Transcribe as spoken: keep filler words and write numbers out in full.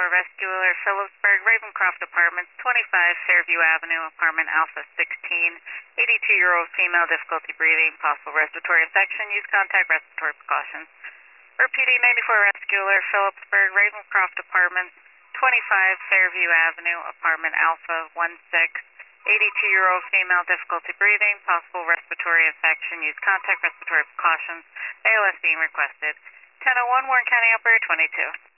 ninety-four Vestibular, Phillipsburg, Ravencroft Apartments, twenty-five Fairview Avenue, Apartment Alpha sixteen. eighty-two-year-old female, difficulty breathing, possible respiratory infection. Use contact respiratory precautions. Repeating, ninety-four Vestibular, Phillipsburg, Ravencroft Apartments, twenty-five Fairview Avenue, Apartment Alpha sixteen. eighty-two-year-old female, difficulty breathing, possible respiratory infection. Use contact respiratory precautions. A L S being requested. ten oh one, Warren County Operator twenty-two.